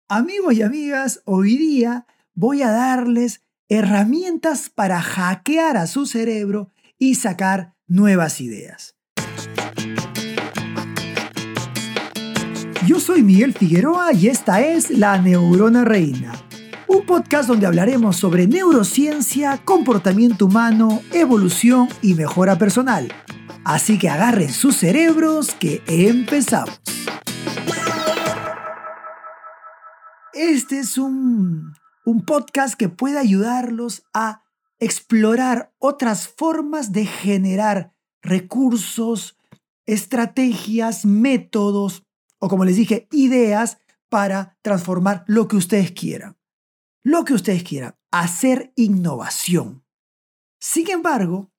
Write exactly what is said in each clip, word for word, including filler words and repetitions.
Amigos y amigas, hoy día voy a darles herramientas para hackear a su cerebro y sacar nuevas ideas. Yo soy Miguel Figueroa y esta es La Neurona Reina, un podcast donde hablaremos sobre neurociencia, comportamiento humano, evolución y mejora personal. Así que agarren sus cerebros que empezamos. Este es un, un podcast que puede ayudarlos a explorar otras formas de generar recursos, estrategias, métodos o, como les dije, ideas para transformar lo que ustedes quieran. Lo que ustedes quieran, hacer innovación. Sin embargo,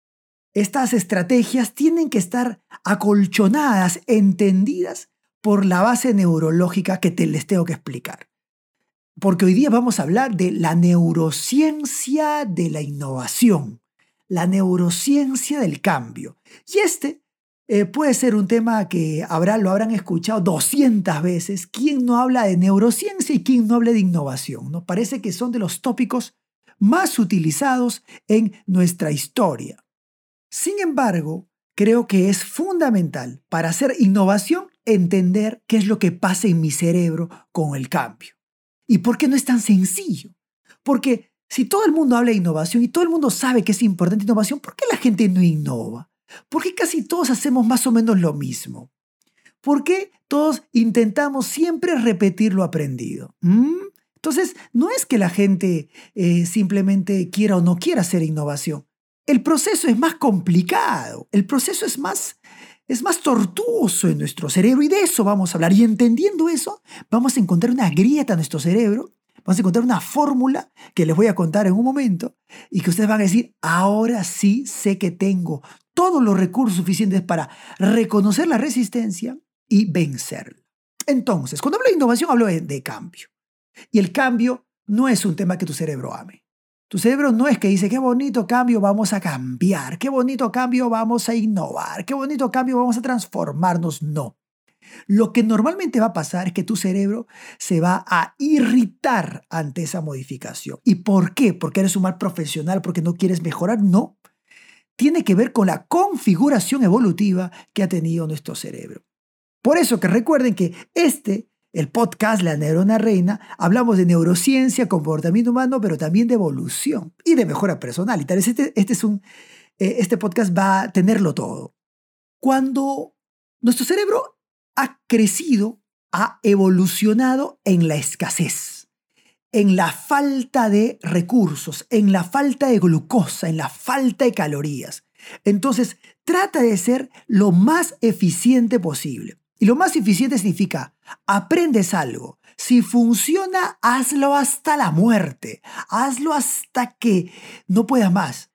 estas estrategias tienen que estar acolchonadas, entendidas por la base neurológica que te, les tengo que explicar. Porque hoy día vamos a hablar de la neurociencia de la innovación, la neurociencia del cambio. Y este eh, puede ser un tema que habrá, lo habrán escuchado doscientas veces. ¿Quién no habla de neurociencia y quién no habla de innovación? ¿No? Parece que son de los tópicos más utilizados en nuestra historia. Sin embargo, creo que es fundamental para hacer innovación entender qué es lo que pasa en mi cerebro con el cambio. ¿Y por qué no es tan sencillo? Porque si todo el mundo habla de innovación y todo el mundo sabe que es importante innovación, ¿por qué la gente no innova? ¿Por qué casi todos hacemos más o menos lo mismo? ¿Por qué todos intentamos siempre repetir lo aprendido? ¿Mm? Entonces, no es que la gente eh, simplemente quiera o no quiera hacer innovación. El proceso es más complicado, el proceso es más, es más tortuoso en nuestro cerebro y de eso vamos a hablar. Y entendiendo eso, vamos a encontrar una grieta en nuestro cerebro, vamos a encontrar una fórmula que les voy a contar en un momento y que ustedes van a decir, ahora sí sé que tengo todos los recursos suficientes para reconocer la resistencia y vencerla. Entonces, cuando hablo de innovación, hablo de, de cambio. Y el cambio no es un tema que tu cerebro ame. Tu cerebro no es que dice, qué bonito cambio vamos a cambiar, qué bonito cambio vamos a innovar, qué bonito cambio vamos a transformarnos. No. Lo que normalmente va a pasar es que tu cerebro se va a irritar ante esa modificación. ¿Y por qué? ¿Porque eres un mal profesional? ¿Porque no quieres mejorar? No. Tiene que ver con la configuración evolutiva que ha tenido nuestro cerebro. Por eso que recuerden que este El podcast La Neurona Reina, hablamos de neurociencia, comportamiento humano, pero también de evolución y de mejora personal. Y tal vez este, este, es un, eh, este podcast va a tenerlo todo. Cuando nuestro cerebro ha crecido, ha evolucionado en la escasez, en la falta de recursos, en la falta de glucosa, en la falta de calorías. Entonces, trata de ser lo más eficiente posible. Y lo más eficiente significa, aprendes algo. Si funciona, hazlo hasta la muerte. Hazlo hasta que no puedas más.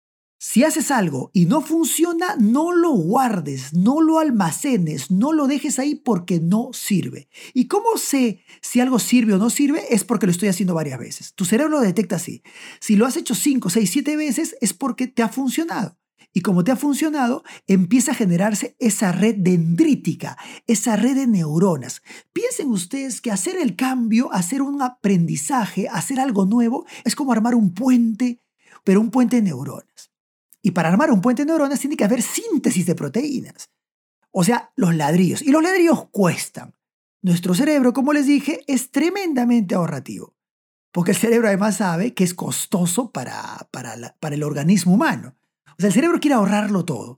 Si haces algo y no funciona, no lo guardes, no lo almacenes, no lo dejes ahí porque no sirve. ¿Y cómo sé si algo sirve o no sirve? Es porque lo estoy haciendo varias veces. Tu cerebro lo detecta así. Si lo has hecho cinco, seis, siete veces, es porque te ha funcionado. Y como te ha funcionado, empieza a generarse esa red dendrítica, esa red de neuronas. Piensen ustedes que hacer el cambio, hacer un aprendizaje, hacer algo nuevo, es como armar un puente, pero un puente de neuronas. Y para armar un puente de neuronas tiene que haber síntesis de proteínas. O sea, los ladrillos. Y los ladrillos cuestan. Nuestro cerebro, como les dije, es tremendamente ahorrativo. Porque el cerebro además sabe que es costoso para, para, la, para el organismo humano. O sea, el cerebro quiere ahorrarlo todo,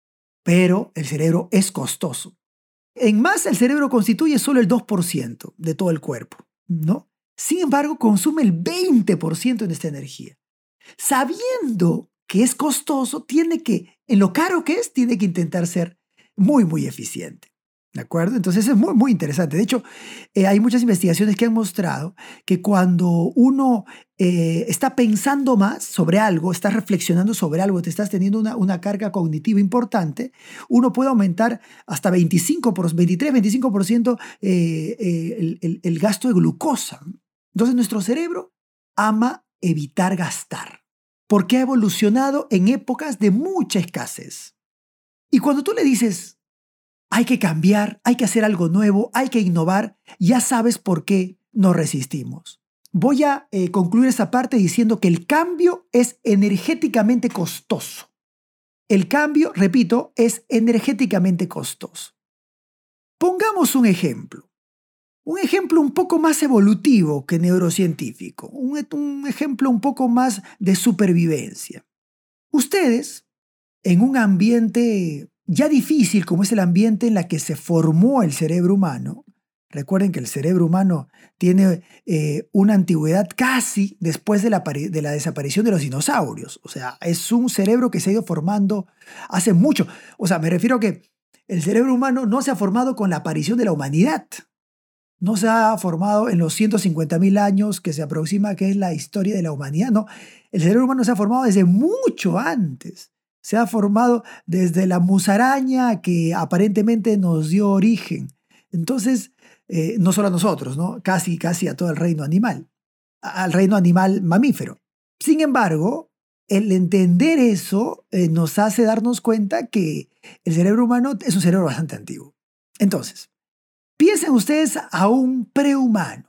pero el cerebro es costoso. En masa, el cerebro constituye solo el dos por ciento de todo el cuerpo, ¿no? Sin embargo, consume el veinte por ciento de nuestra energía. Sabiendo que es costoso, tiene que, en lo caro que es, tiene que intentar ser muy, muy eficiente. ¿De acuerdo? Entonces es muy, muy interesante. De hecho, eh, hay muchas investigaciones que han mostrado que cuando uno eh, está pensando más sobre algo, estás reflexionando sobre algo, te estás teniendo una, una carga cognitiva importante, uno puede aumentar hasta veinticinco por, veintitrés, veinticinco por ciento eh, eh, el, el, el gasto de glucosa. Entonces nuestro cerebro ama evitar gastar porque ha evolucionado en épocas de mucha escasez. Y cuando tú le dices, hay que cambiar, hay que hacer algo nuevo, hay que innovar, ya sabes por qué nos resistimos. Voy a eh, concluir esa parte diciendo que el cambio es energéticamente costoso. El cambio, repito, es energéticamente costoso. Pongamos un ejemplo. Un ejemplo un poco más evolutivo que neurocientífico. Un, un ejemplo un poco más de supervivencia. Ustedes, en un ambiente ya difícil como es el ambiente en el que se formó el cerebro humano, recuerden que el cerebro humano tiene eh, una antigüedad casi después de la, de la desaparición de los dinosaurios. O sea, es un cerebro que se ha ido formando hace mucho. O sea, me refiero a que el cerebro humano no se ha formado con la aparición de la humanidad. No se ha formado en los ciento cincuenta mil años que se aproxima que es la historia de la humanidad. No, el cerebro humano se ha formado desde mucho antes. Se ha formado desde la musaraña que aparentemente nos dio origen. Entonces, eh, no solo a nosotros, ¿no? Casi, casi a todo el reino animal, al reino animal mamífero. Sin embargo, el entender eso eh, nos hace darnos cuenta que el cerebro humano es un cerebro bastante antiguo. Entonces, piensen ustedes a un prehumano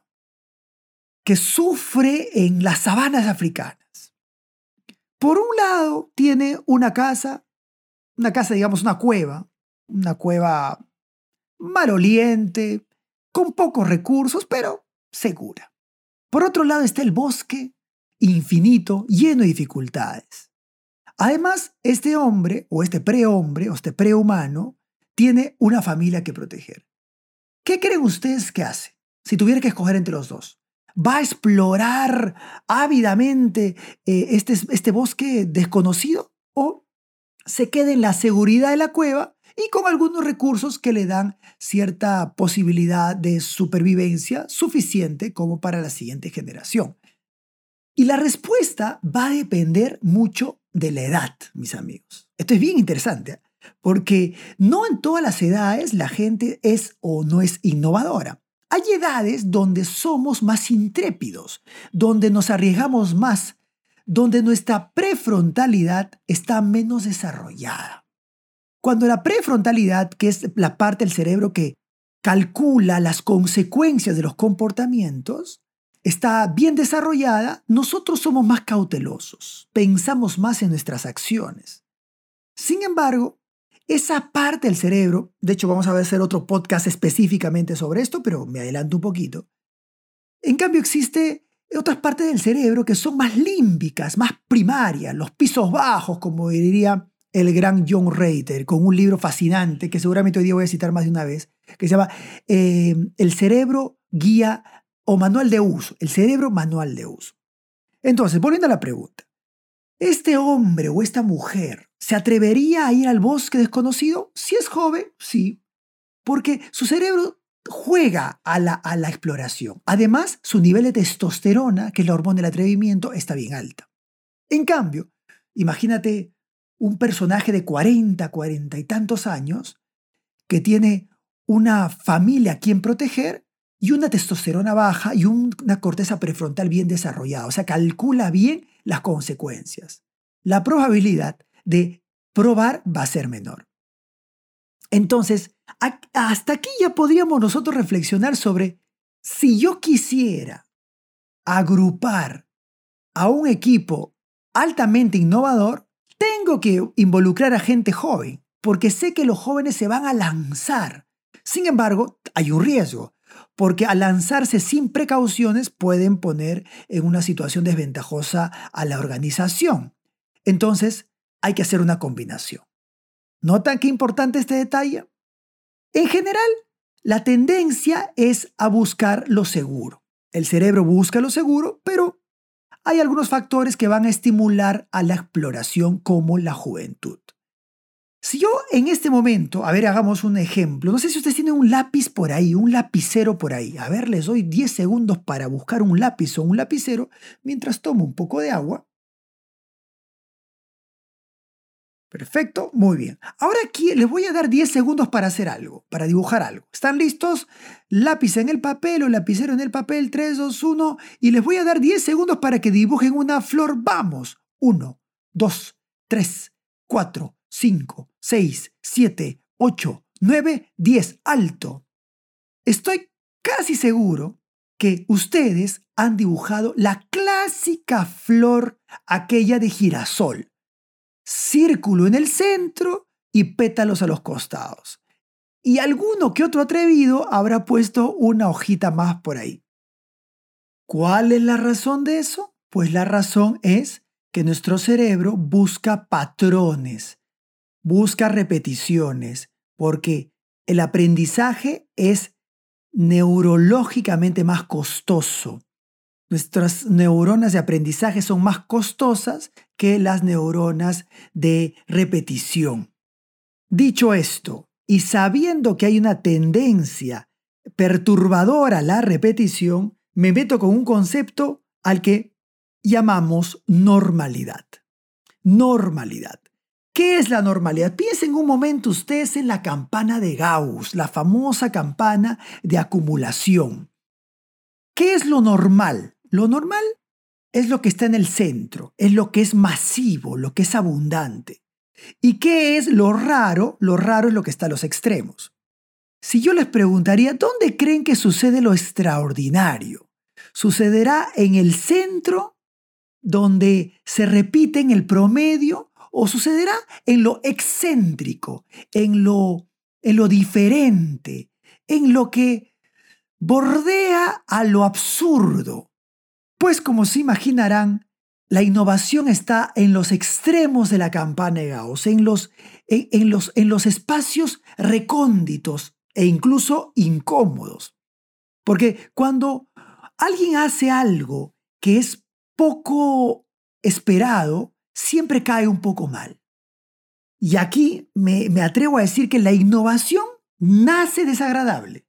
que sufre en las sabanas africanas. Por un lado, tiene una casa, una casa, digamos, una cueva, una cueva maloliente, con pocos recursos, pero segura. Por otro lado está el bosque infinito, lleno de dificultades. Además, este hombre, o este prehombre, o este prehumano, tiene una familia que proteger. ¿Qué creen ustedes que hace si tuviera que escoger entre los dos? ¿Va a explorar ávidamente eh, este, este bosque desconocido o se queda en la seguridad de la cueva y con algunos recursos que le dan cierta posibilidad de supervivencia suficiente como para la siguiente generación? Y la respuesta va a depender mucho de la edad, mis amigos. Esto es bien interesante, ¿eh? Porque no en todas las edades la gente es o no es innovadora. Hay edades donde somos más intrépidos, donde nos arriesgamos más, donde nuestra prefrontalidad está menos desarrollada. Cuando la prefrontalidad, que es la parte del cerebro que calcula las consecuencias de los comportamientos, está bien desarrollada, nosotros somos más cautelosos, pensamos más en nuestras acciones. Sin embargo, esa parte del cerebro, de hecho vamos a hacer otro podcast específicamente sobre esto, pero me adelanto un poquito. En cambio existe otras partes del cerebro que son más límbicas, más primarias, los pisos bajos, como diría el gran John Reiter, con un libro fascinante que seguramente hoy día voy a citar más de una vez, que se llama eh, El cerebro guía o manual de uso, el cerebro manual de uso. Entonces, volviendo a la pregunta, ¿este hombre o esta mujer se atrevería a ir al bosque desconocido? Si es joven, sí, porque su cerebro juega a la, a la exploración. Además, su nivel de testosterona, que es la hormona del atrevimiento, está bien alta. En cambio, imagínate un personaje de cuarenta, cuarenta y tantos años que tiene una familia a quien proteger y una testosterona baja y un, una corteza prefrontal bien desarrollada. O sea, calcula bien las consecuencias. La probabilidad de probar va a ser menor. Entonces, a, hasta aquí ya podríamos nosotros reflexionar sobre si yo quisiera agrupar a un equipo altamente innovador, tengo que involucrar a gente joven, porque sé que los jóvenes se van a lanzar. Sin embargo, hay un riesgo, porque al lanzarse sin precauciones pueden poner en una situación desventajosa a la organización. Entonces, hay que hacer una combinación. ¿Notan qué importante este detalle? En general, la tendencia es a buscar lo seguro. El cerebro busca lo seguro, pero hay algunos factores que van a estimular a la exploración como la juventud. Si yo en este momento, a ver, hagamos un ejemplo. No sé si ustedes tienen un lápiz por ahí, un lapicero por ahí. A ver, les doy diez segundos para buscar un lápiz o un lapicero mientras tomo un poco de agua. Perfecto, muy bien. Ahora aquí les voy a dar diez segundos para hacer algo, para dibujar algo. ¿Están listos? Lápiz en el papel o lapicero en el papel, tres, dos, uno. Y les voy a dar diez segundos para que dibujen una flor. ¡Vamos! uno, dos, tres, cuatro, cinco, seis, siete, ocho, nueve, diez. ¡Alto! Estoy casi seguro que ustedes han dibujado la clásica flor, aquella de girasol. Círculo en el centro y pétalos a los costados. Y alguno que otro atrevido habrá puesto una hojita más por ahí. ¿Cuál es la razón de eso? Pues la razón es que nuestro cerebro busca patrones, busca repeticiones, porque el aprendizaje es neurológicamente más costoso. Nuestras neuronas de aprendizaje son más costosas que las neuronas de repetición. Dicho esto, y sabiendo que hay una tendencia perturbadora a la repetición, me meto con un concepto al que llamamos normalidad. Normalidad. ¿Qué es la normalidad? Piensen un momento ustedes en la campana de Gauss, la famosa campana de acumulación. ¿Qué es lo normal? Lo normal es lo que está en el centro, es lo que es masivo, lo que es abundante. ¿Y qué es lo raro? Lo raro es lo que está a los extremos. Si yo les preguntaría, ¿dónde creen que sucede lo extraordinario? ¿Sucederá en el centro, donde se repite en el promedio, o sucederá en lo excéntrico, en lo, en lo diferente, en lo que bordea a lo absurdo? Pues como se imaginarán, la innovación está en los extremos de la campana de Gauss, en los, en, en los, en los espacios recónditos e incluso incómodos. Porque cuando alguien hace algo que es poco esperado, siempre cae un poco mal. Y aquí me, me atrevo a decir que la innovación nace desagradable.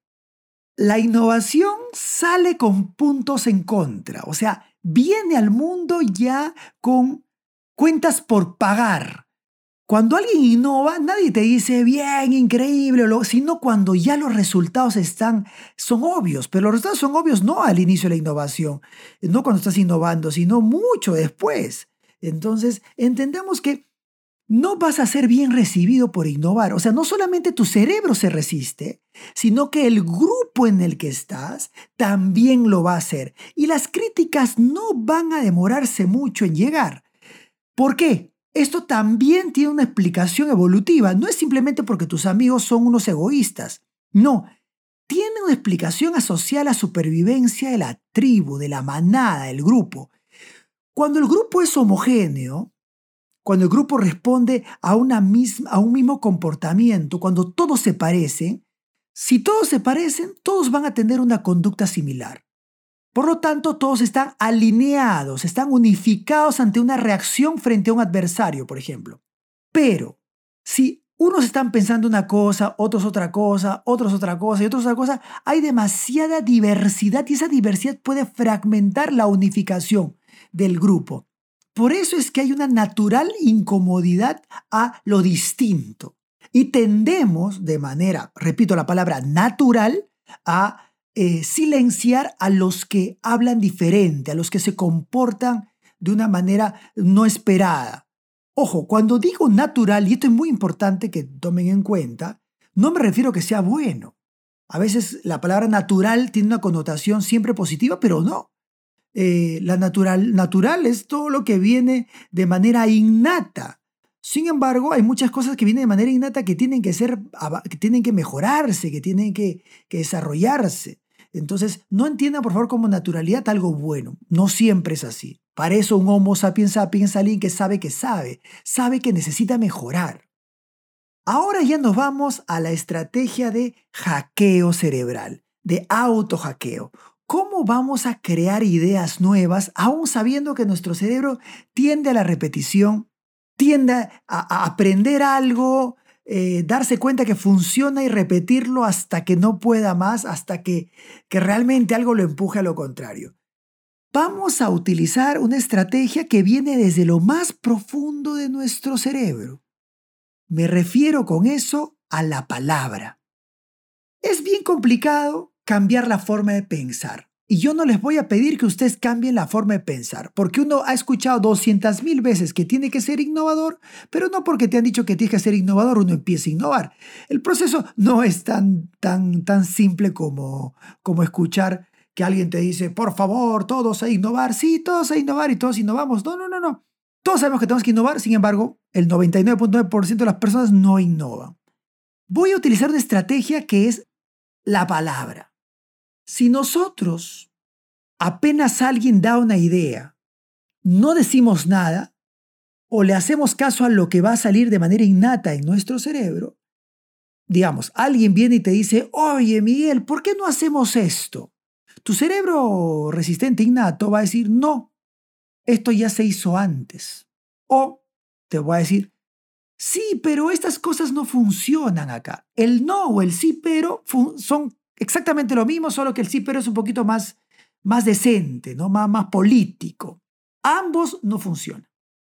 La innovación sale con puntos en contra, o sea, viene al mundo ya con cuentas por pagar. Cuando alguien innova, nadie te dice bien, increíble, sino cuando ya los resultados están, son obvios, pero los resultados son obvios no al inicio de la innovación, no cuando estás innovando, sino mucho después. Entonces, entendamos que no vas a ser bien recibido por innovar. O sea, no solamente tu cerebro se resiste, sino que el grupo en el que estás también lo va a hacer. Y las críticas no van a demorarse mucho en llegar. ¿Por qué? Esto también tiene una explicación evolutiva. No es simplemente porque tus amigos son unos egoístas. No, tiene una explicación asociada a la supervivencia de la tribu, de la manada, del grupo. Cuando el grupo es homogéneo, cuando el grupo responde a, una misma, a un mismo comportamiento, cuando todos se parecen, si todos se parecen, todos van a tener una conducta similar. Por lo tanto, todos están alineados, están unificados ante una reacción frente a un adversario, por ejemplo. Pero, si unos están pensando una cosa, otros otra cosa, otros otra cosa y otros otra cosa, hay demasiada diversidad y esa diversidad puede fragmentar la unificación del grupo. Por eso es que hay una natural incomodidad a lo distinto. Y tendemos de manera, repito la palabra natural, a eh, silenciar a los que hablan diferente, a los que se comportan de una manera no esperada. Ojo, cuando digo natural, y esto es muy importante que tomen en cuenta, no me refiero a que sea bueno. A veces la palabra natural tiene una connotación siempre positiva, pero no. Eh, la natural, natural es todo lo que viene de manera innata. Sin embargo, hay muchas cosas que vienen de manera innata que tienen que ser, que tienen que mejorarse, que tienen que, que desarrollarse. Entonces, no entiendan por favor como naturalidad algo bueno. No siempre es así. Para eso un Homo sapiens sapiens es alguien que sabe que sabe, sabe que necesita mejorar. Ahora ya nos vamos a la estrategia de hackeo cerebral, de autohackeo. ¿Cómo vamos a crear ideas nuevas aún sabiendo que nuestro cerebro tiende a la repetición, tiende a, a aprender algo, eh, darse cuenta que funciona y repetirlo hasta que no pueda más, hasta que, que realmente algo lo empuje a lo contrario? Vamos a utilizar una estrategia que viene desde lo más profundo de nuestro cerebro. Me refiero con eso a la palabra. Es bien complicado cambiar la forma de pensar. Y yo no les voy a pedir que ustedes cambien la forma de pensar, porque uno ha escuchado doscientas mil veces que tiene que ser innovador, pero no porque te han dicho que tienes que ser innovador uno empieza a innovar. El proceso no es tan, tan, tan simple como, como escuchar que alguien te dice, por favor, todos a innovar. Sí, todos a innovar y todos innovamos. No, no, no, no. Todos sabemos que tenemos que innovar, sin embargo, el noventa y nueve punto nueve por ciento de las personas no innovan. Voy a utilizar una estrategia que es la palabra. Si nosotros, apenas alguien da una idea, no decimos nada o le hacemos caso a lo que va a salir de manera innata en nuestro cerebro, digamos, alguien viene y te dice, oye Miguel, ¿por qué no hacemos esto? Tu cerebro resistente innato va a decir, no, esto ya se hizo antes. O te voy a decir, sí, pero estas cosas no funcionan acá. El no o el sí, pero son exactamente lo mismo, solo que el sí, pero es un poquito más, más decente, ¿no? Más, más político. Ambos no funcionan.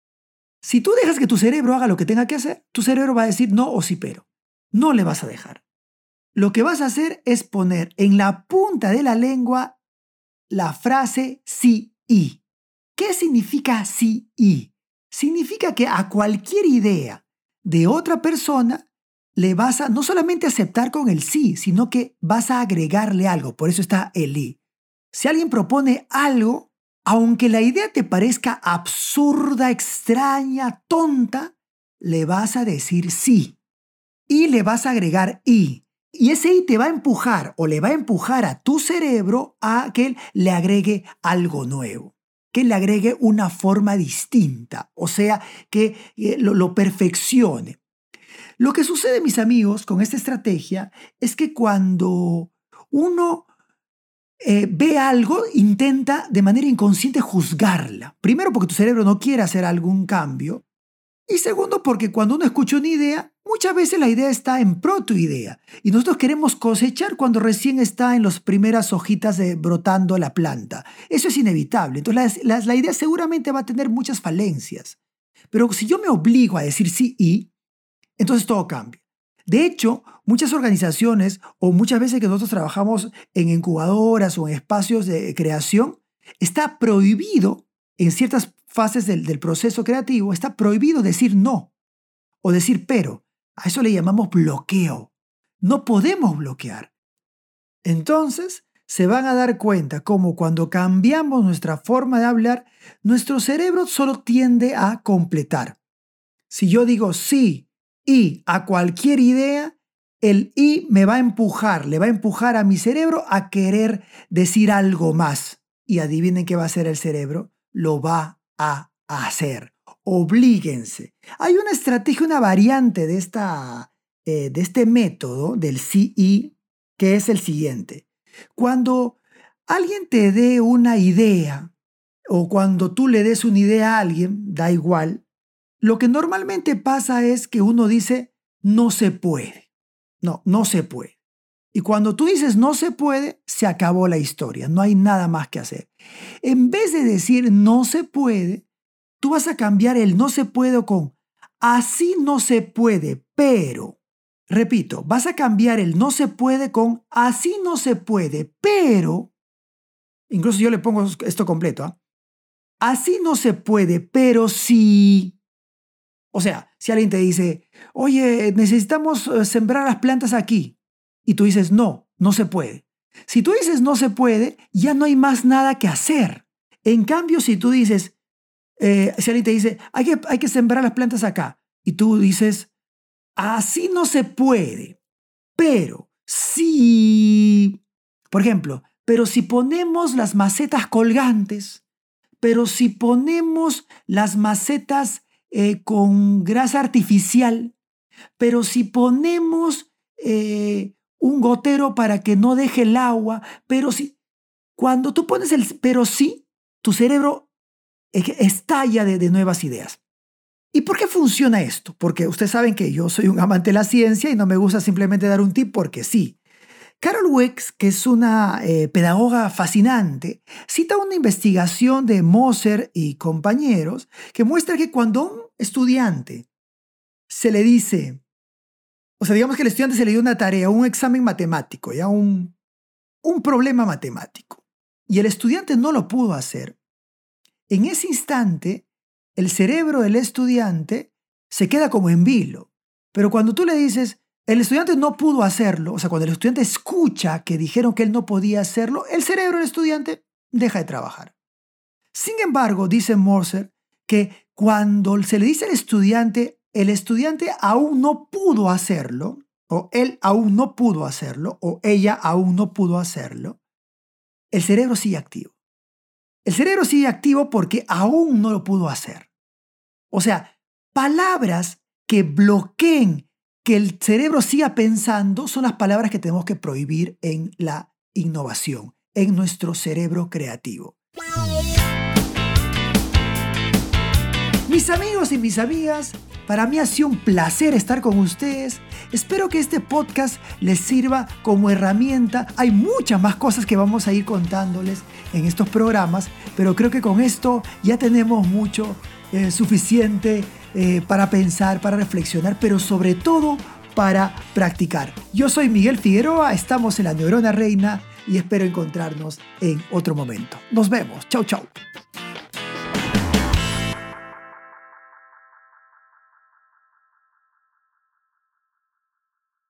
Si tú dejas que tu cerebro haga lo que tenga que hacer, tu cerebro va a decir no o sí, pero. No le vas a dejar. Lo que vas a hacer es poner en la punta de la lengua la frase sí y. ¿Qué significa sí y? Significa que a cualquier idea de otra persona le vas a no solamente aceptar con el sí, sino que vas a agregarle algo. Por eso está el y. Si alguien propone algo, aunque la idea te parezca absurda, extraña, tonta, le vas a decir sí. Y le vas a agregar y. Y ese y te va a empujar o le va a empujar a tu cerebro a que él le agregue algo nuevo, que le agregue una forma distinta, o sea, que lo, lo perfeccione. Lo que sucede, mis amigos, con esta estrategia es que cuando uno eh, ve algo, intenta de manera inconsciente juzgarla. Primero, porque tu cerebro no quiere hacer algún cambio. Y segundo, porque cuando uno escucha una idea, muchas veces la idea está en pro de tu idea. Y nosotros queremos cosechar cuando recién está en las primeras hojitas de, brotando la planta. Eso es inevitable. Entonces la, la, la idea seguramente va a tener muchas falencias. Pero si yo me obligo a decir sí y, entonces todo cambia. De hecho, muchas organizaciones o muchas veces que nosotros trabajamos en incubadoras o en espacios de creación, está prohibido en ciertas fases del, del proceso creativo, está prohibido decir no o decir pero. A eso le llamamos bloqueo. No podemos bloquear. Entonces, se van a dar cuenta cómo cuando cambiamos nuestra forma de hablar, nuestro cerebro solo tiende a completar. Si yo digo sí y a cualquier idea, el y me va a empujar, le va a empujar a mi cerebro a querer decir algo más. Y adivinen qué va a hacer el cerebro. Lo va a hacer. Oblíguense. Hay una estrategia, una variante de, esta, eh, de este método del sí y, que es el siguiente. Cuando alguien te dé una idea o cuando tú le des una idea a alguien, da igual, lo que normalmente pasa es que uno dice no se puede. No, no se puede. Y cuando tú dices no se puede, se acabó la historia, no hay nada más que hacer. En vez de decir no se puede, tú vas a cambiar el no se puede con así no se puede, pero, repito, vas a cambiar el no se puede con así no se puede, pero, incluso yo le pongo esto completo, ¿eh? Así no se puede, pero sí. O sea, si alguien te dice, oye, necesitamos sembrar las plantas aquí, y tú dices, no, no se puede. Si tú dices no se puede, ya no hay más nada que hacer. En cambio, si tú dices, eh, si alguien te dice, hay que, hay que sembrar las plantas acá, y tú dices, así no se puede, pero sí, por ejemplo, pero si ponemos las macetas colgantes, pero si ponemos las macetas eh, con grasa artificial, pero si ponemos eh, un gotero para que no deje el agua, pero si, cuando tú pones el pero sí, tu cerebro estalla de, de nuevas ideas. ¿Y por qué funciona esto? Porque ustedes saben que yo soy un amante de la ciencia y no me gusta simplemente dar un tip porque sí. Carol Dweck, que es una eh, pedagoga fascinante, cita una investigación de Moser y compañeros que muestra que cuando a un estudiante se le dice, o sea, digamos que el estudiante se le dio una tarea, un examen matemático, ya un, un problema matemático, y el estudiante no lo pudo hacer, en ese instante el cerebro del estudiante se queda como en vilo. Pero cuando tú le dices, el estudiante no pudo hacerlo, o sea, cuando el estudiante escucha que dijeron que él no podía hacerlo, el cerebro del estudiante deja de trabajar. Sin embargo, dice Moser que cuando se le dice al estudiante, el estudiante aún no pudo hacerlo, o él aún no pudo hacerlo, o ella aún no pudo hacerlo, el cerebro sigue activo. El cerebro sigue activo porque aún no lo pudo hacer. O sea, palabras que bloqueen que el cerebro siga pensando son las palabras que tenemos que prohibir en la innovación, en nuestro cerebro creativo. Mis amigos y mis amigas, para mí ha sido un placer estar con ustedes. Espero que este podcast les sirva como herramienta. Hay muchas más cosas que vamos a ir contándoles en estos programas, pero creo que con esto ya tenemos mucho eh, suficiente eh, para pensar, para reflexionar, pero sobre todo para practicar. Yo soy Miguel Figueroa, estamos en La Neurona Reina y espero encontrarnos en otro momento. Nos vemos. Chau, chau.